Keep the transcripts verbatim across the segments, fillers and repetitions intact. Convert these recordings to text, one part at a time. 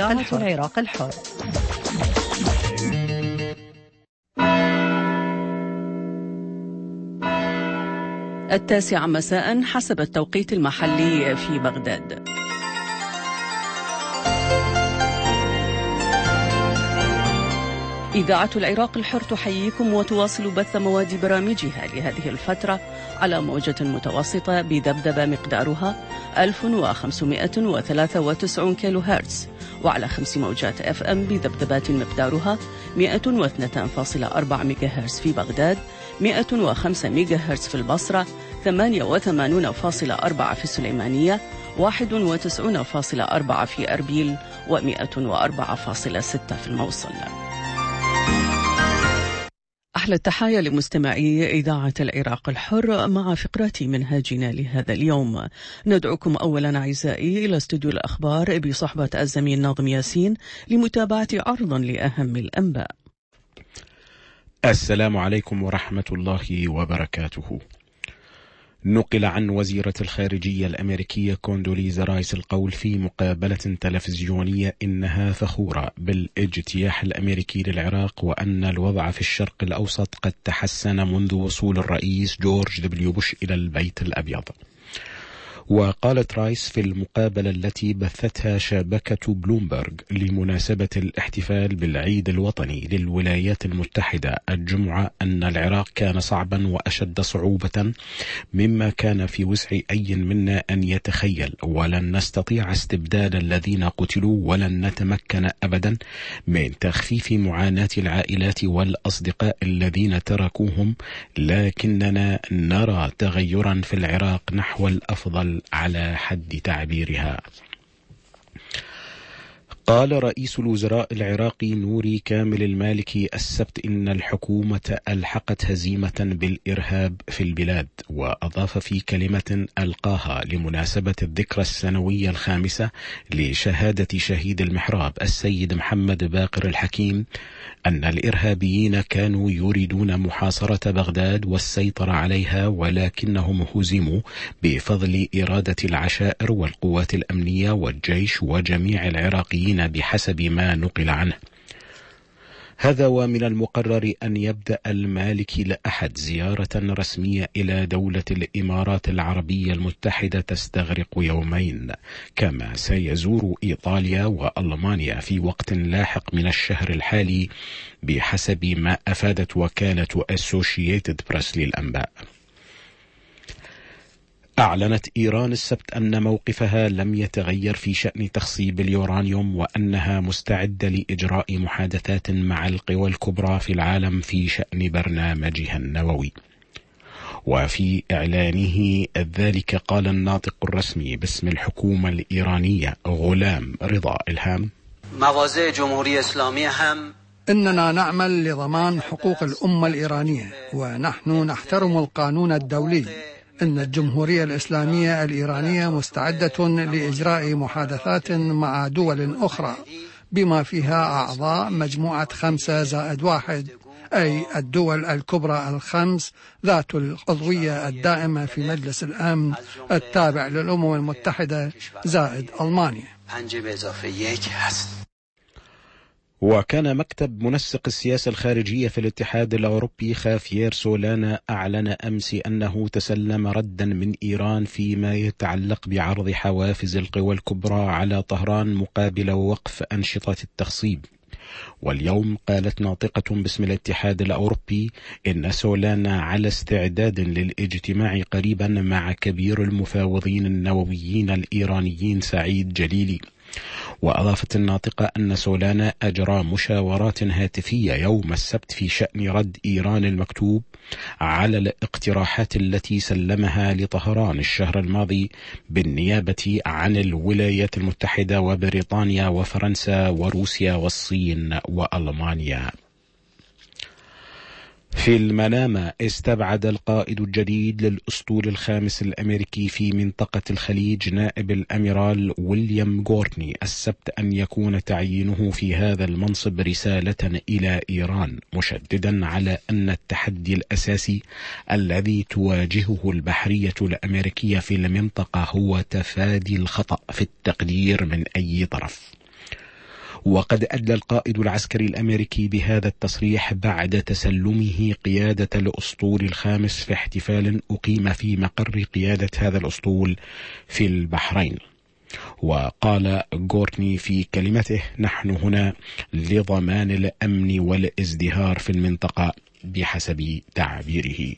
العراق, العراق الحر. التاسعة مساء حسب التوقيت المحلي في بغداد. إذاعة العراق الحر تحييكم وتواصل بث مواد برامجها لهذه الفترة على موجة متوسطة بذبذبة مقدارها ألف وخمسمائة وثلاثة وتسعين كيلو هرتز، وعلى خمس موجات اف ام بذبذبات مقدارها مئة واثنين فاصلة أربعة ميجا هرتز في بغداد، مئة وخمسة ميجا هرتز في البصرة، ثمانية وثمانين فاصلة أربعة في السليمانية، واحد وتسعين فاصلة أربعة في أربيل، ومئة وأربعة فاصلة ستة في الموصل. أحلى التحايا لمستمعي إذاعة العراق الحر مع فقرة منهاجنا لهذا اليوم. ندعوكم أولا أعزائي إلى استوديو الأخبار بصحبة الزميل ناظم ياسين لمتابعة عرضا لأهم الأنباء. السلام عليكم ورحمة الله وبركاته. نقل عن وزيرة الخارجية الأمريكية كوندوليزا رايس القول في مقابلة تلفزيونية إنها فخورة بالاجتياح الأمريكي للعراق، وأن الوضع في الشرق الأوسط قد تحسن منذ وصول الرئيس جورج دبليو بوش إلى البيت الأبيض. وقالت رايس في المقابلة التي بثتها شبكة بلومبرغ لمناسبة الاحتفال بالعيد الوطني للولايات المتحدة الجمعة أن العراق كان صعبا وأشد صعوبة مما كان في وسع أي منا أن يتخيل، ولن نستطيع استبدال الذين قتلوا، ولن نتمكن أبدا من تخفيف معاناة العائلات والأصدقاء الذين تركوهم، لكننا نرى تغيرا في العراق نحو الأفضل على حد تعبيرها. قال رئيس الوزراء العراقي نوري كامل المالكي السبت إن الحكومة ألحقت هزيمة بالإرهاب في البلاد، وأضاف في كلمة ألقاها لمناسبة الذكرى السنوية الخامسة لشهادة شهيد المحراب السيد محمد باقر الحكيم أن الإرهابيين كانوا يريدون محاصرة بغداد والسيطرة عليها، ولكنهم هزموا بفضل إرادة العشائر والقوات الأمنية والجيش وجميع العراقيين بحسب ما نقل عنه. هذا ومن المقرر أن يبدأ المالكي لأحد زيارة رسمية إلى دولة الإمارات العربية المتحدة تستغرق يومين، كما سيزور إيطاليا وألمانيا في وقت لاحق من الشهر الحالي بحسب ما أفادت وكالة أسوشييتد بريس للأنباء. أعلنت إيران السبت أن موقفها لم يتغير في شأن تخصيب اليورانيوم، وأنها مستعدة لإجراء محادثات مع القوى الكبرى في العالم في شأن برنامجها النووي. وفي إعلانه ذلك قال الناطق الرسمي باسم الحكومة الإيرانية غلام رضا إلهام: مواضع جمهورية إسلامية هم إننا نعمل لضمان حقوق الأمة الإيرانية، ونحن نحترم القانون الدولي. إن الجمهورية الإسلامية الإيرانية مستعدة لإجراء محادثات مع دول أخرى بما فيها أعضاء مجموعة خمسة زائد واحد، أي الدول الكبرى الخمس ذات العضوية الدائمة في مجلس الأمن التابع للأمم المتحدة زائد ألمانيا. وكان مكتب منسق السياسة الخارجية في الاتحاد الأوروبي خافيير سولانا أعلن أمس أنه تسلم ردا من إيران فيما يتعلق بعرض حوافز القوى الكبرى على طهران مقابل وقف أنشطة التخصيب. واليوم قالت ناطقة باسم الاتحاد الأوروبي إن سولانا على استعداد للاجتماع قريبا مع كبير المفاوضين النوويين الإيرانيين سعيد جليلي. وأضافت الناطقة أن سولانا أجرى مشاورات هاتفية يوم السبت في شأن رد إيران المكتوب على الاقتراحات التي سلمها لطهران الشهر الماضي بالنيابة عن الولايات المتحدة وبريطانيا وفرنسا وروسيا والصين وألمانيا. في المنامة استبعد القائد الجديد للأسطول الخامس الأمريكي في منطقة الخليج نائب الأميرال ويليام غورني السبت أن يكون تعيينه في هذا المنصب رسالة إلى إيران، مشددا على أن التحدي الأساسي الذي تواجهه البحرية الأمريكية في المنطقة هو تفادي الخطأ في التقدير من أي طرف. وقد أدلى القائد العسكري الأمريكي بهذا التصريح بعد تسلمه قيادة الأسطول الخامس في احتفال أقيم في مقر قيادة هذا الأسطول في البحرين. وقال غورتني في كلمته: نحن هنا لضمان الأمن والازدهار في المنطقة بحسب تعبيره.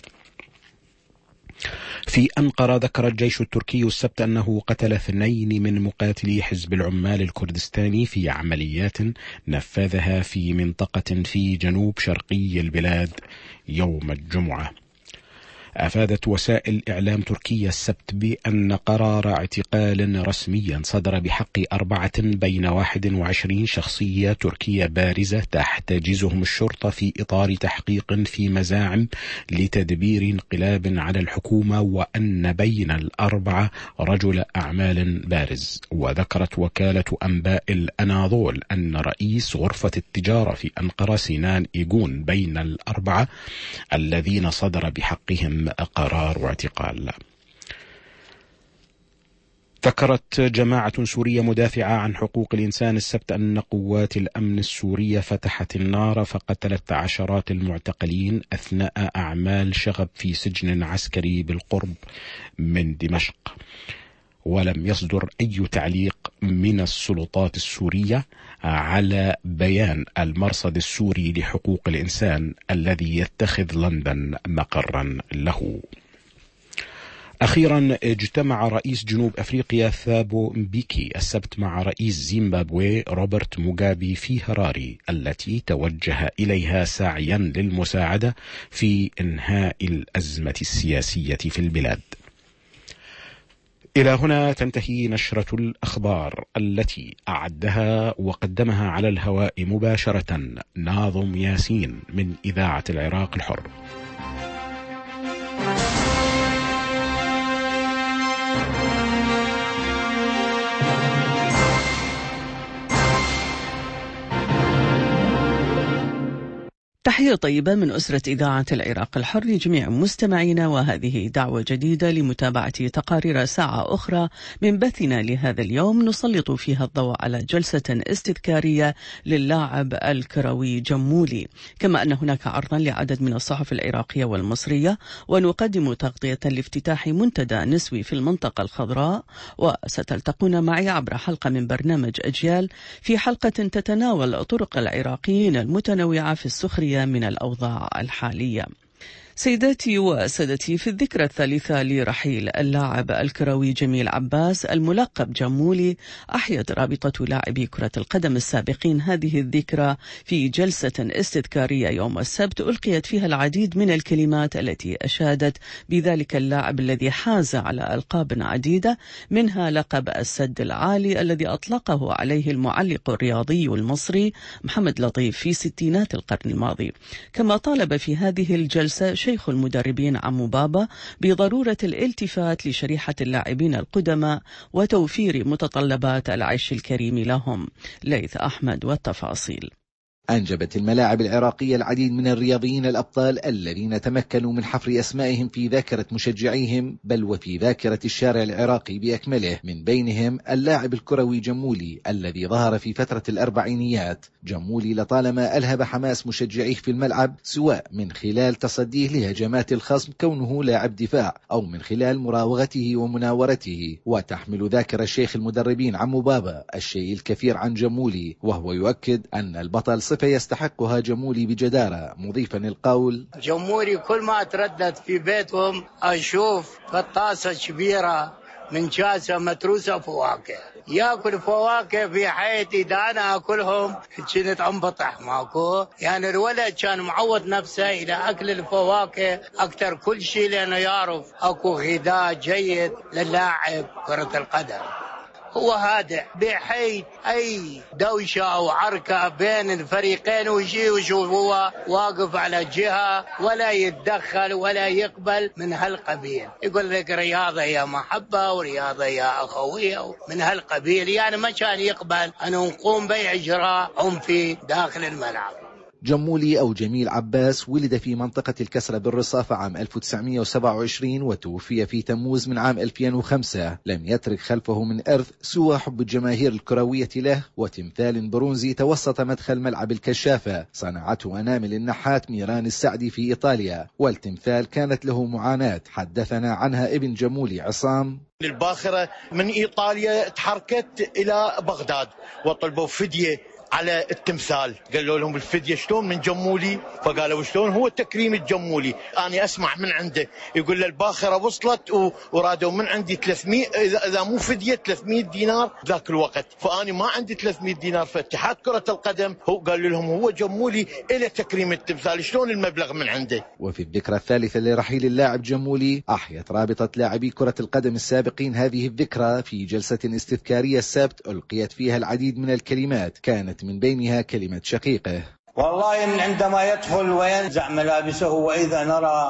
في أنقرة ذكر الجيش التركي السبت أنه قتل اثنين من مقاتلي حزب العمال الكردستاني في عمليات نفذها في منطقة في جنوب شرقي البلاد يوم الجمعة. أفادت وسائل إعلام تركية السبت بأن قرار اعتقال رسميا صدر بحق أربعة بين واحد وعشرين شخصية تركية بارزة تحتجزهم الشرطة في إطار تحقيق في مزاعم لتدبير انقلاب على الحكومة، وأن بين الأربعة رجل أعمال بارز. وذكرت وكالة أنباء الأناضول أن رئيس غرفة التجارة في أنقرة سينان إيغون بين الأربعة الذين صدر بحقهم قرار اعتقال. ذكرت جماعة سورية مدافعة عن حقوق الإنسان السبت أن قوات الأمن السورية فتحت النار فقتلت عشرات المعتقلين أثناء أعمال شغب في سجن عسكري بالقرب من دمشق. ولم يصدر أي تعليق من السلطات السورية على بيان المرصد السوري لحقوق الإنسان الذي يتخذ لندن مقرا له. أخيرا اجتمع رئيس جنوب أفريقيا ثابو مبيكي السبت مع رئيس زيمبابوي روبرت موغابي في هراري، التي توجه إليها سعيا للمساعدة في إنهاء الأزمة السياسية في البلاد. إلى هنا تنتهي نشرة الأخبار التي أعدها وقدمها على الهواء مباشرة ناظم ياسين من إذاعة العراق الحر. تحية طيبة من أسرة إذاعة العراق الحر لجميع مستمعينا، وهذه دعوة جديدة لمتابعة تقارير ساعة أخرى من بثنا لهذا اليوم نسلط فيها الضوء على جلسة استذكارية للاعب الكروي جمولي، كما أن هناك عرضا لعدد من الصحف العراقية والمصرية، ونقدم تغطية لافتتاح منتدى نسوي في المنطقة الخضراء. وستلتقون معي عبر حلقة من برنامج أجيال، في حلقة تتناول طرق العراقيين المتنوعة في السخرية من الأوضاع الحالية. سيداتي وسادتي، في الذكرى الثالثة لرحيل اللاعب الكروي جميل عباس الملقب جمولي، أحيت رابطة لاعبي كرة القدم السابقين هذه الذكرى في جلسة استذكارية يوم السبت ألقيت فيها العديد من الكلمات التي أشادت بذلك اللاعب الذي حاز على ألقاب عديدة، منها لقب السد العالي الذي أطلقه عليه المعلق الرياضي المصري محمد لطيف في ستينات القرن الماضي. كما طالب في هذه الجلسة شيخ المدربين عمو بابا بضرورة الالتفات لشريحة اللاعبين القدماء وتوفير متطلبات العيش الكريم لهم. ليث أحمد والتفاصيل. أنجبت الملاعب العراقية العديد من الرياضيين الأبطال الذين تمكنوا من حفر أسمائهم في ذاكرة مشجعيهم، بل وفي ذاكرة الشارع العراقي بأكمله. من بينهم اللاعب الكروي جمولي الذي ظهر في فترة الأربعينيات. جمولي لطالما ألهب حماس مشجعيه في الملعب، سواء من خلال تصديه لهجمات الخصم كونه لاعب دفاع، أو من خلال مراوغته ومناورته. وتحمل ذاكرة الشيخ المدربين عمو بابا الشيء الكثير عن جمولي، وهو يؤكد أن البطل يستحقها جمولي بجدارة، مضيفا القول: جمولي كل ما أتردد في بيتهم أشوف قطاسة كبيرة من كاسة متروسة فواكه، يأكل فواكه في حياتي دا أنا أكلهم كنت أنبطح ماكو. يعني الولد كان معود نفسه إلى أكل الفواكه أكثر كل شيء، لأنه يعرف أكو غذاء جيد للاعب كرة القدم. هو هادئ بحيث أي دوشة أو عركة بين الفريقين ويجي ويشوف هو واقف على جهة ولا يتدخل ولا يقبل من هالقبيل. يقول لك رياضة يا محبة ورياضة يا أخوية من هالقبيل، يعني ما كان يقبل أن نقوم بأي إجراء عنفي داخل الملعب. جمولي أو جميل عباس ولد في منطقة الكسرة بالرصافة عام ألف وتسعمئة وسبعة وعشرين وتوفي في تموز من عام ألفين وخمسة. لم يترك خلفه من إرث سوى حب الجماهير الكروية له وتمثال برونزي توسط مدخل ملعب الكشافة صنعته أنامل النحات ميران السعدي في إيطاليا، والتمثال كانت له معاناة حدثنا عنها ابن جمولي عصام. الباخرة من إيطاليا تحركت إلى بغداد وطلبوا فدية على التمثال، قالوا لهم الفدية شلون من جمولي، فقالوا شلون هو تكريم الجمولي. أنا أسمع من عنده يقول الباخرة وصلت ورادوا من عندي ثلاثمئة إذا مو فدية ثلاثمئة دينار ذاك الوقت، فأنا ما عندي ثلاثمئة دينار. فاتحاد كرة القدم هو قالوا لهم هو جمولي إلى تكريم التمثال، شلون المبلغ من عنده. وفي الذكرى الثالثة لرحيل اللاعب جمولي أحيت رابطة لاعبي كرة القدم السابقين هذه الذكرى في جلسة استذكارية السبت ألقيت فيها العديد من الكلمات، كانت من بينها كلمة شقيقه. والله إن عندما يدخل وينزع ملابسه وإذا نرى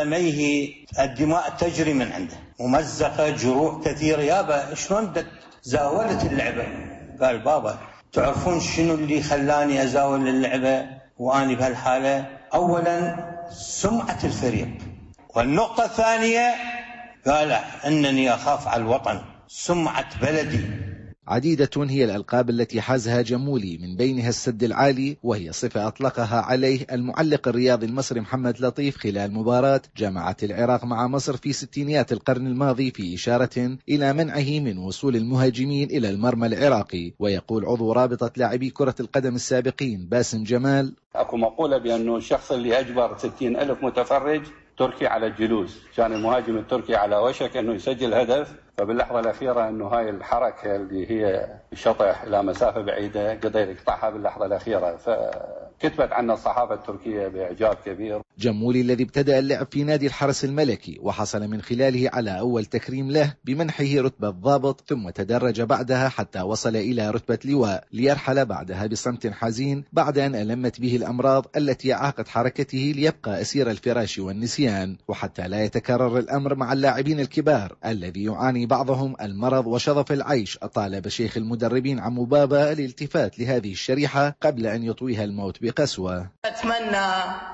قدميه الدماء تجري من عنده ممزقة جروح كثيرة، يابا شلون زاولت اللعبة؟ قال بابا تعرفون شنو اللي خلاني أزاول اللعبة وأني بهالحالة؟ أولا سمعة الفريق، والنقطة الثانية قال أنني أخاف على الوطن، سمعة بلدي. عديدة هي الألقاب التي حازها جمولي، من بينها السد العالي، وهي صفة أطلقها عليه المعلق الرياضي المصري محمد لطيف خلال مباراة جمعت العراق مع مصر في ستينيات القرن الماضي، في إشارة إلى منعه من وصول المهاجمين إلى المرمى العراقي. ويقول عضو رابطة لاعبي كرة القدم السابقين باسم جمال: أكو مقولة بأنه الشخص اللي أجبر ستين ألف متفرج تركي على الجلوس، كان المهاجم التركي على وشك أنه يسجل هدف، فباللحظة الأخيرة أنه هاي الحركة اللي هي شطح إلى مسافة بعيدة قدر يقطعها باللحظة الأخيرة، فكتبت عنه الصحافة التركية بإعجاب كبير. جمولي الذي ابتدأ اللعب في نادي الحرس الملكي وحصل من خلاله على أول تكريم له بمنحه رتبة ضابط، ثم تدرج بعدها حتى وصل إلى رتبة لواء، ليرحل بعدها بصمت حزين بعد أن ألمت به الأمراض التي أعاقت حركته ليبقى أسير الفراش والنسيان. وحتى لا يتكرر الأمر مع اللاعبين الكبار الذي يعاني بعضهم المرض وشظف العيش، طالب شيخ المدربين عمو بابا الالتفات لهذه الشريحة قبل أن يطويها الموت بقسوة. أتمنى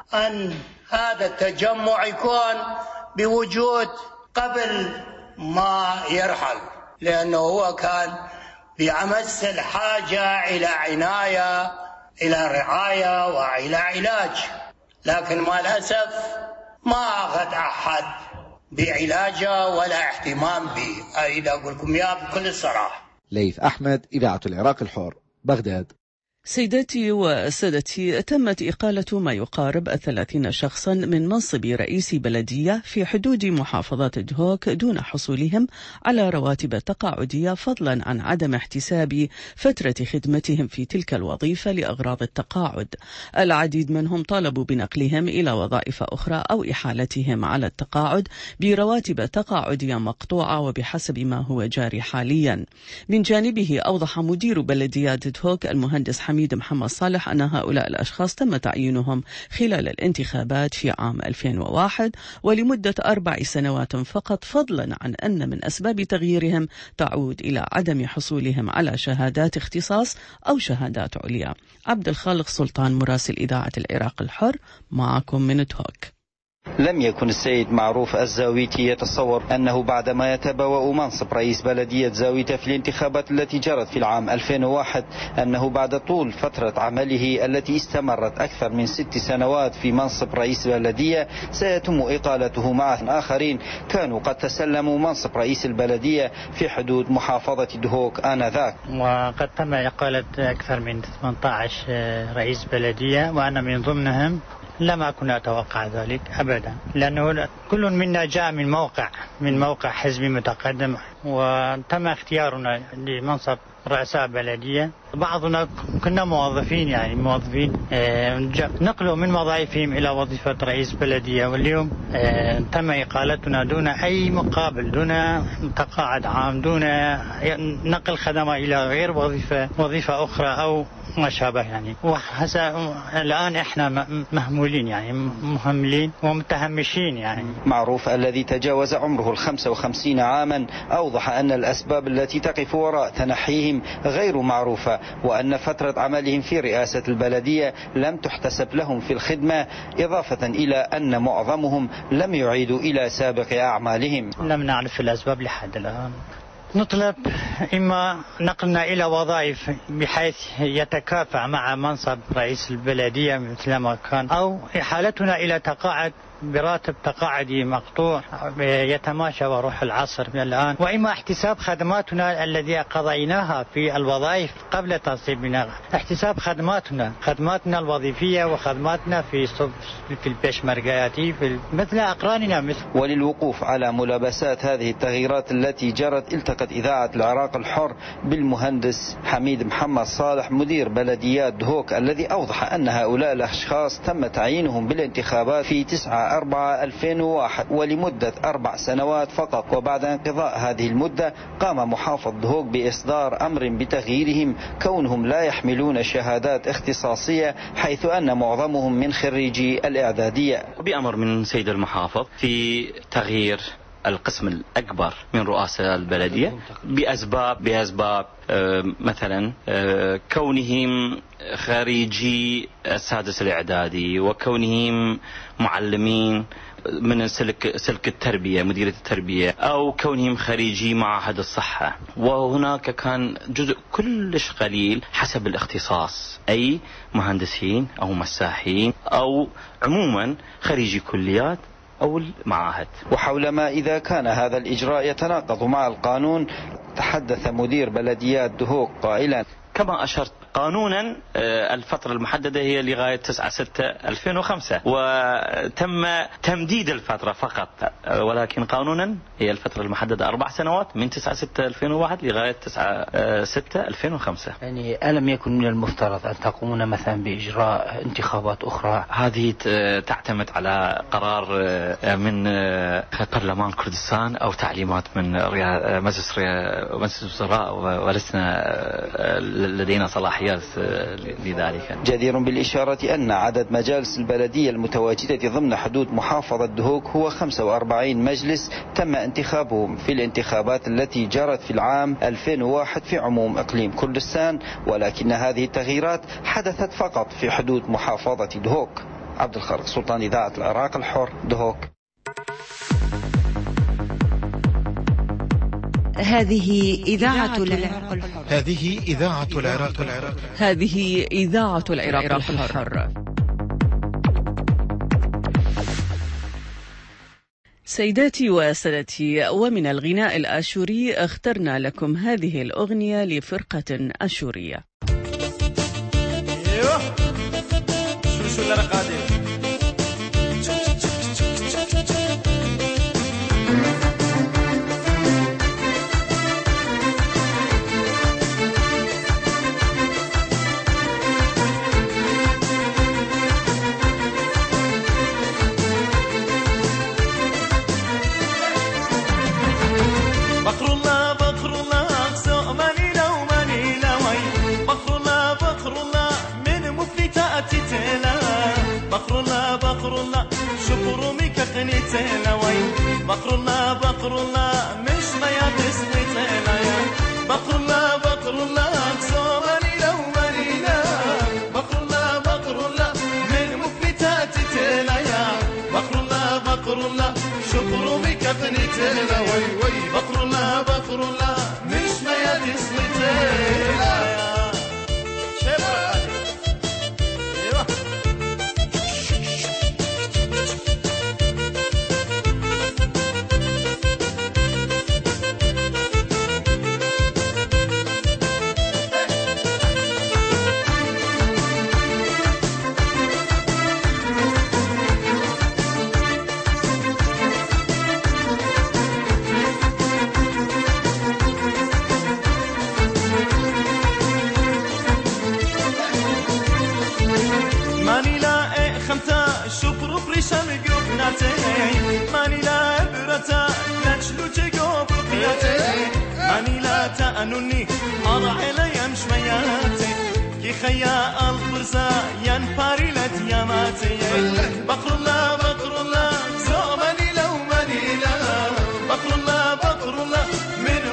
أن هذا التجمع يكون بوجود قبل ما يرحل، لأنه هو كان بأمس الحاجة إلى عناية، إلى رعاية وإلى علاج، لكن مع الأسف ما أخذ أحد بعلاجه ولا اهتمام به. أريد أقول لكم يا بكل الصراحة. ليث أحمد، إذاعة العراق الحر، بغداد. سيداتي وسادتي، تمت إقالة ما يقارب الثلاثين شخصا من منصب رئيس بلدية في حدود محافظة دهوك دون حصولهم على رواتب تقاعدية، فضلا عن عدم احتساب فترة خدمتهم في تلك الوظيفة لأغراض التقاعد. العديد منهم طالبوا بنقلهم إلى وظائف أخرى أو إحالتهم على التقاعد برواتب تقاعدية مقطوعة وبحسب ما هو جاري حاليا. من جانبه أوضح مدير بلديات دهوك المهندس حميد محمد صالح أن هؤلاء الأشخاص تم تعيينهم خلال الانتخابات في عام ألفين وواحد ولمدة أربع سنوات فقط، فضلا عن أن من أسباب تغييرهم تعود إلى عدم حصولهم على شهادات اختصاص أو شهادات عليا. عبد الخالق سلطان، مراسل إذاعة العراق الحر، معكم من دهوك. لم يكن السيد معروف الزاويتي يتصور أنه بعدما يتبوأ منصب رئيس بلدية زاويته في الانتخابات التي جرت في العام ألفين وواحد أنه بعد طول فترة عمله التي استمرت أكثر من ست سنوات في منصب رئيس بلدية سيتم إقالته مع آخرين كانوا قد تسلموا منصب رئيس البلدية في حدود محافظة دهوك آنذاك. وقد تم إقالة أكثر من ثمانية عشر رئيس بلدية وأنا من ضمنهم. لم أكن أتوقع ذلك أبدا، لأنه كل منا جاء من موقع من موقع حزبي متقدم، وتم اختيارنا لمنصب رؤساء بلدية. بعضنا كنا موظفين، يعني موظفين نقلوا من وظائفهم إلى وظيفة رئيس بلدية، واليوم تم إقالتنا دون أي مقابل، دون تقاعد عام، دون نقل خدمة إلى غير وظيفة وظيفة أخرى أو ما شابه. يعني وهسا الآن إحنا مهمولين، يعني مهملين ومتهمشين. يعني معروف الذي تجاوز عمره الخمسة وخمسين عاما أوضح أوضح أن الأسباب التي تقف وراء تنحيهم غير معروفة، وأن فترة عملهم في رئاسة البلدية لم تحتسب لهم في الخدمة، إضافة إلى أن معظمهم لم يعيدوا إلى سابق أعمالهم. لم نعرف الأسباب لحد الآن. نطلب إما نقلنا إلى وظائف بحيث يتكافأ مع منصب رئيس البلدية مثل ما كان، أو إحالتنا إلى تقاعد براتب تقاعدي مقطوع يتماشى وروح العصر الآن، وإما احتساب خدماتنا التي قضيناها في الوظائف قبل تنصيبنا، احتساب خدماتنا خدماتنا الوظيفية وخدماتنا في في البشمركياتي في مثل أقراننا مثل. وللوقوف على ملابسات هذه التغييرات التي جرت، التقت إذاعة العراق الحر بالمهندس حميد محمد صالح مدير بلديات دهوك، الذي أوضح أن هؤلاء الأشخاص تم تعيينهم بالانتخابات في تسعة أربعة ألفين وواحد ولمدة أربع سنوات فقط، وبعد انقضاء هذه المدة قام محافظ دهوك بإصدار أمر بتغييرهم كونهم لا يحملون شهادات اختصاصية، حيث أن معظمهم من خريجي الإعدادية. بأمر من سيد المحافظ في تغيير القسم الأكبر من رؤساء البلدية بأسباب بأسباب مثلا كونهم خريجي السادس الإعدادي، وكونهم معلمين من سلك سلك التربية مديرية التربية، أو كونهم خريجي معهد الصحة. وهناك كان جزء كلش قليل حسب الاختصاص، أي مهندسين أو مساحين أو عموما خريجي كليات أو المعاهد. وحول ما إذا كان هذا الإجراء يتناقض مع القانون، تحدث مدير بلديات دهوك قائلا: كما أشرت قانونا الفترة المحددة هي لغاية تسعة ستة ألفين وخمسة، وتم تمديد الفترة فقط، ولكن قانونا هي الفترة المحددة أربع سنوات من تسعة ستة ألفين وواحد لغاية تسعة ستة ألفين وخمسة. يعني ألم يكن من المفترض أن تقومون مثلا بإجراء انتخابات أخرى؟ هذه تعتمد على قرار من برلمان كردستان أو تعليمات من مجلس مجلس الوزراء، ولسنا لدينا صلاحيات لذلك. جدير بالإشارة أن عدد مجالس البلدية المتواجدة ضمن حدود محافظة دهوك هو خمسة وأربعين مجلس تم انتخابهم في الانتخابات التي جرت في العام ألفين وواحد في عموم إقليم كردستان، ولكن هذه التغييرات حدثت فقط في حدود محافظة دهوك. عبد الخالق سلطان، إذاعة العراق الحر، دهوك. هذه إذاعة العراق الحر. هذه إذاعة العراق الحر. هذه إذاعة العراق الحر. سيداتي وسادتي، ومن الغناء الآشوري اخترنا لكم هذه الأغنية لفرقة أشورية. ايوه شو شو اللي انا قادر بقر الله بقر الله مش ما يتسني تلايا بقر الله بقر الله صومني لو مرينا بقر الله بقر الله من مفتات تلايا بقر الله بقر الله شكر بكفني تلا وي وي بقر الله بقر الله مش ما يتسني تلايا ماني لا برتا نشلو تجوب قياتي ماني لا تأنني أضع لي أمش مياتي كي خيا البرزا ينفاري لدياماتي بقر الله بقر الله زومني لو مني لا بقر الله بقر الله من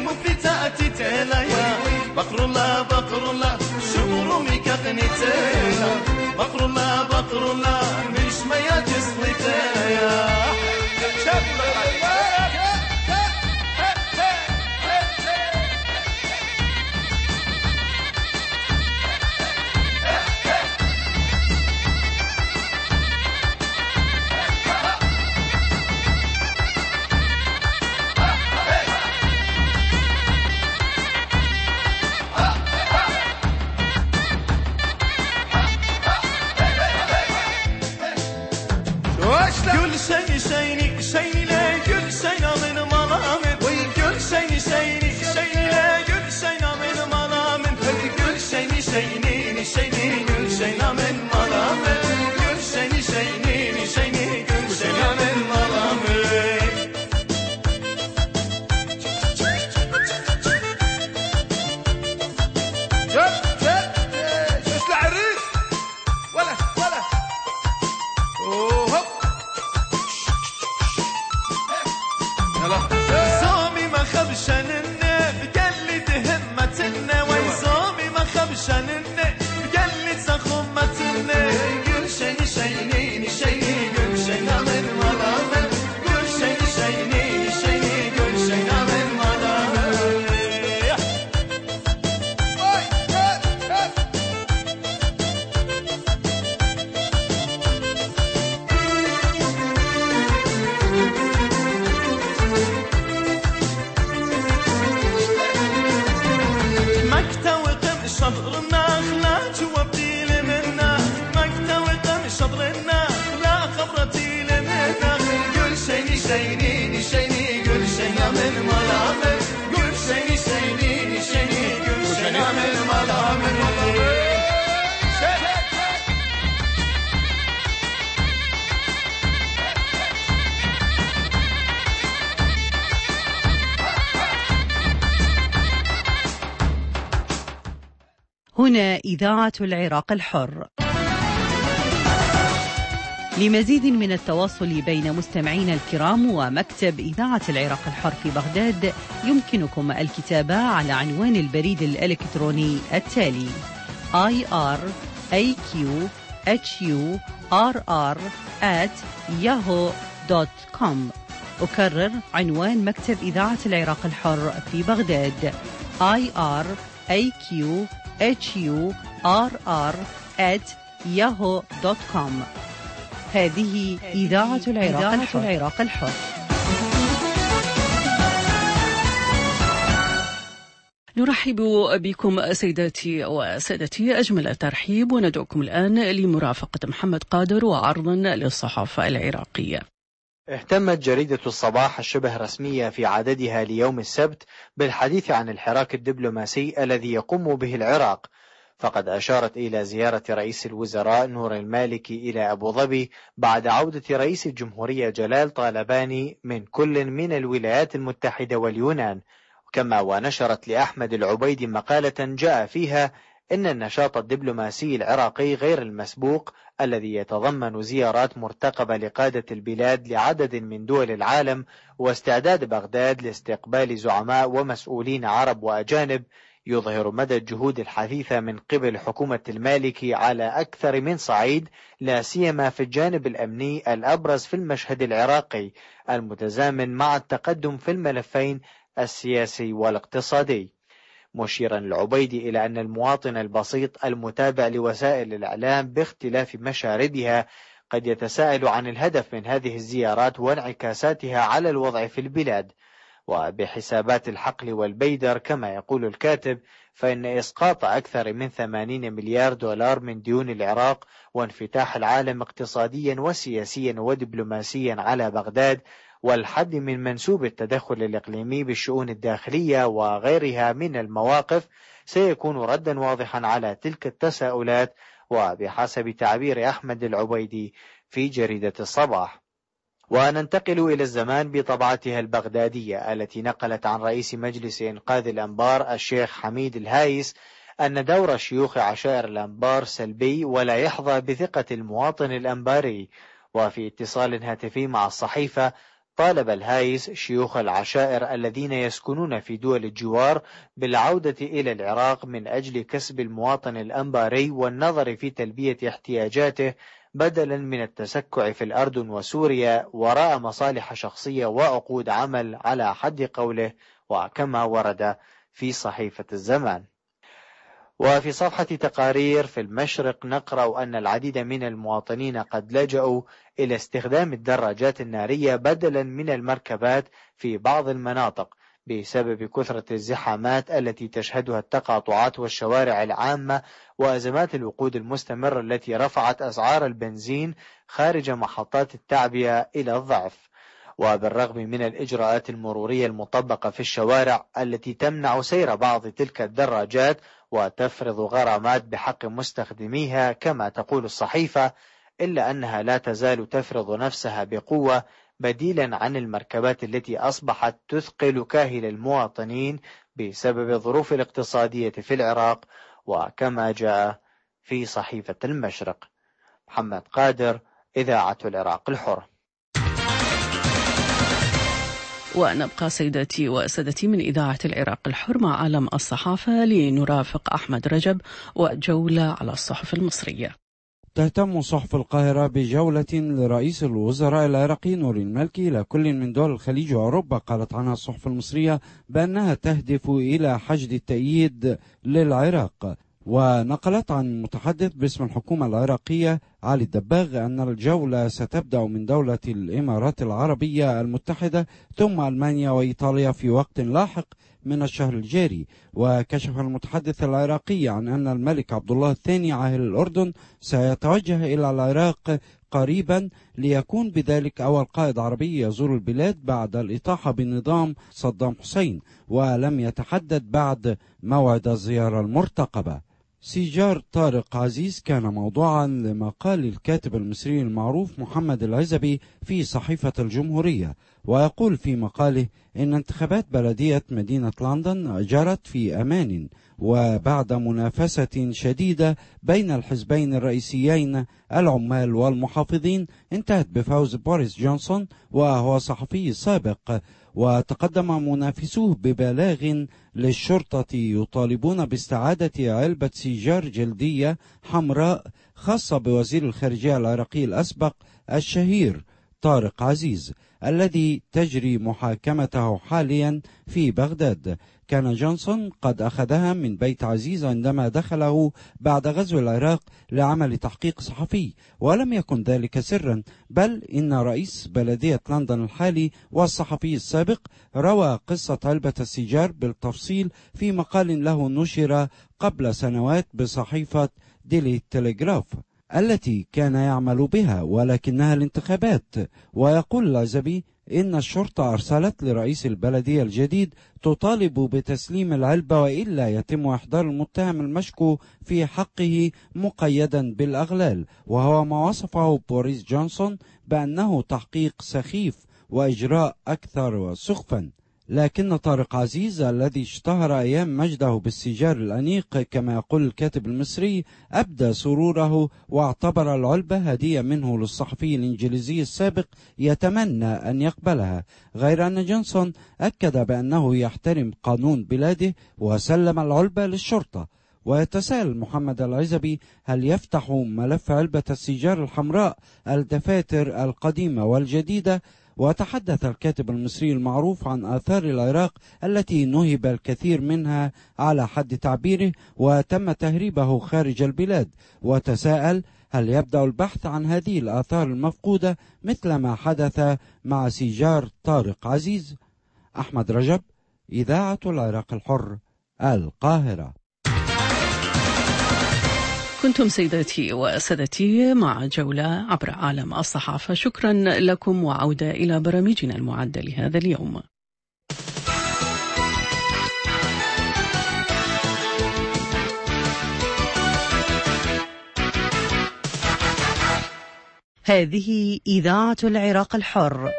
شيني شيني قل شينا من ملامل قل شيني شيني شيني قل شينا من ملامل زومي ما خبشن النب قلد همتنا ويزومي ما خبشن النب قلد زخمتنا قل شيني شيني شيني قل شينا من ملامل قل شيني شيني شيني قل شينا من ملامل شطر النخلة وبديل منا مكتوى قم شطر النخلة خبرتي لمنا قل شيني شيني شيني قل شينا من ملامل قل شيني شيني شيني قل شينا من ملامل هنا إذاعة العراق الحر. لمزيد من التواصل بين مستمعينا الكرام ومكتب إذاعة العراق الحر في بغداد يمكنكم الكتابة على عنوان البريد الإلكتروني التالي آي آر إيه كيو إتش يو آر آر آت ياهو دوت كوم. أكرر عنوان مكتب إذاعة العراق الحر في بغداد آي آر إيه كيو إتش يو آر آر آت ياهو دوت كوم. هذه إذاعة العراق الحر. العراق الحر. نرحب بكم سيداتي وسادتي أجمل الترحيب، وندعوكم الآن لمرافقة محمد قادر وعرض للصحافة العراقية. اهتمت جريدة الصباح الشبه رسمية في عددها ليوم السبت بالحديث عن الحراك الدبلوماسي الذي يقوم به العراق، فقد أشارت إلى زيارة رئيس الوزراء نور المالكي إلى أبو ظبي بعد عودة رئيس الجمهورية جلال طالباني من كل من الولايات المتحدة واليونان، كما ونشرت لأحمد العبيدي مقالة جاء فيها إن النشاط الدبلوماسي العراقي غير المسبوق الذي يتضمن زيارات مرتقبة لقادة البلاد لعدد من دول العالم واستعداد بغداد لاستقبال زعماء ومسؤولين عرب وأجانب يظهر مدى الجهود الحثيثة من قبل حكومة المالكي على أكثر من صعيد، لا سيما في الجانب الأمني الأبرز في المشهد العراقي المتزامن مع التقدم في الملفين السياسي والاقتصادي، مشيرا العبيدي إلى أن المواطن البسيط المتابع لوسائل الإعلام باختلاف مشاردها قد يتساءل عن الهدف من هذه الزيارات وانعكاساتها على الوضع في البلاد. وبحسابات الحقل والبيدر كما يقول الكاتب، فإن إسقاط أكثر من ثمانين مليار دولار من ديون العراق وانفتاح العالم اقتصاديا وسياسيا ودبلوماسيا على بغداد والحد من منسوب التدخل الإقليمي بالشؤون الداخلية وغيرها من المواقف سيكون ردا واضحا على تلك التساؤلات، وبحسب تعبير أحمد العبيدي في جريدة الصباح. وننتقل إلى الزمان بطبعتها البغدادية التي نقلت عن رئيس مجلس إنقاذ الأنبار الشيخ حميد الهايس أن دور شيوخ عشائر الأنبار سلبي ولا يحظى بثقة المواطن الأنباري. وفي اتصال هاتفي مع الصحيفة طالب الهايس شيوخ العشائر الذين يسكنون في دول الجوار بالعودة إلى العراق من أجل كسب المواطن الأنباري والنظر في تلبية احتياجاته بدلا من التسكع في الأردن وسوريا وراء مصالح شخصية وعقود عمل على حد قوله، وكما ورد في صحيفة الزمان. وفي صفحة تقارير في المشرق نقرأ أن العديد من المواطنين قد لجأوا إلى استخدام الدراجات النارية بدلا من المركبات في بعض المناطق بسبب كثرة الزحامات التي تشهدها التقاطعات والشوارع العامة وأزمات الوقود المستمرة التي رفعت أسعار البنزين خارج محطات التعبئة إلى الضعف. وبالرغم من الإجراءات المرورية المطبقة في الشوارع التي تمنع سير بعض تلك الدراجات وتفرض غرامات بحق مستخدميها كما تقول الصحيفة، إلا أنها لا تزال تفرض نفسها بقوة بديلا عن المركبات التي أصبحت تثقل كاهل المواطنين بسبب الظروف الاقتصادية في العراق، وكما جاء في صحيفة المشرق. محمد قادر، إذاعة العراق الحر. ونبقى سيداتي وسادتي من إذاعة العراق الحر مع عالم الصحافة لنرافق أحمد رجب وجولة على الصحف المصرية. تهتم صحف القاهرة بجولة لرئيس الوزراء العراقي نوري المالكي إلى كل من دول الخليج وأوروبا. قالت عنها الصحف المصرية بأنها تهدف إلى حشد التأييد للعراق، ونقلت عن متحدث باسم الحكومة العراقية علي الدباغ أن الجولة ستبدأ من دولة الإمارات العربية المتحدة ثم ألمانيا وإيطاليا في وقت لاحق من الشهر الجاري. وكشف المتحدث العراقي عن أن الملك عبد الله الثاني عاهل الأردن سيتوجه إلى العراق قريبا ليكون بذلك أول قائد عربي يزور البلاد بعد الإطاحة بنظام صدام حسين، ولم يتحدد بعد موعد الزيارة المرتقبة. سيجار طارق عزيز كان موضوعا لمقال الكاتب المصري المعروف محمد العزبي في صحيفة الجمهورية، ويقول في مقاله إن انتخابات بلدية مدينة لندن جرت في أمان وبعد منافسة شديدة بين الحزبين الرئيسيين العمال والمحافظين انتهت بفوز بوريس جونسون وهو صحفي سابق، وتقدم منافسوه ببلاغ للشرطة يطالبون باستعادة علبة سيجار جلدية حمراء خاصة بوزير الخارجية العراقي الأسبق الشهير طارق عزيز الذي تجري محاكمته حاليا في بغداد. كان جونسون قد أخذها من بيت عزيز عندما دخله بعد غزو العراق لعمل تحقيق صحفي، ولم يكن ذلك سرا، بل إن رئيس بلدية لندن الحالي والصحفي السابق روى قصة علبة السيجار بالتفصيل في مقال له نشر قبل سنوات بصحيفة ديلي تلغراف التي كان يعمل بها، ولكنها الانتخابات. ويقول العزبي إن الشرطة أرسلت لرئيس البلدية الجديد تطالب بتسليم العلبة وإلا يتم إحضار المتهم المشكو في حقه مقيدا بالأغلال، وهو ما وصفه بوريس جونسون بأنه تحقيق سخيف وإجراء أكثر سخفا. لكن طارق عزيز الذي اشتهر أيام مجده بالسيجار الأنيق كما يقول الكاتب المصري أبدى سروره واعتبر العلبة هدية منه للصحفي الإنجليزي السابق يتمنى أن يقبلها، غير أن جونسون أكد بأنه يحترم قانون بلاده وسلم العلبة للشرطة. ويتساءل محمد العزبي هل يفتح ملف علبة السيجار الحمراء الدفاتر القديمة والجديدة؟ وتحدث الكاتب المصري المعروف عن آثار العراق التي نهب الكثير منها على حد تعبيره وتم تهريبه خارج البلاد، وتساءل هل يبدأ البحث عن هذه الآثار المفقودة مثل ما حدث مع سيجار طارق عزيز. أحمد رجب، إذاعة العراق الحر، القاهرة. كنتم سيداتي وسادتي مع جولة عبر عالم الصحافة. شكرا لكم وعودة إلى برامجنا المعدة لهذا اليوم. هذه إذاعة العراق الحر.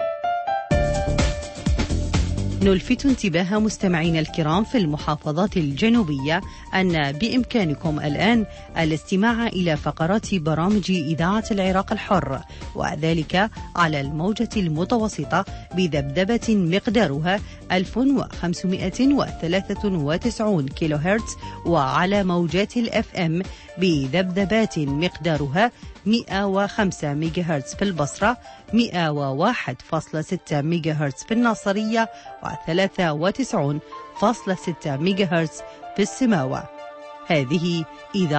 نلفت انتباه مستمعينا الكرام في المحافظات الجنوبية أن بإمكانكم الآن الاستماع إلى فقرات برامج إذاعة العراق الحر، وذلك على الموجة المتوسطة بذبذبة مقدارها ألف وخمسمائة وثلاثة وتسعين كيلو هرتز، وعلى موجات الأف أم بذبذبات مقدارها مئة وخمسة ميجا هرتز في البصرة، مئة وواحد فاصلة ستة ميجا هرتز في الناصرية، وثلاثة وتسعين فاصلة ستة ميجا هرتز في السماوة. هذه إذاعة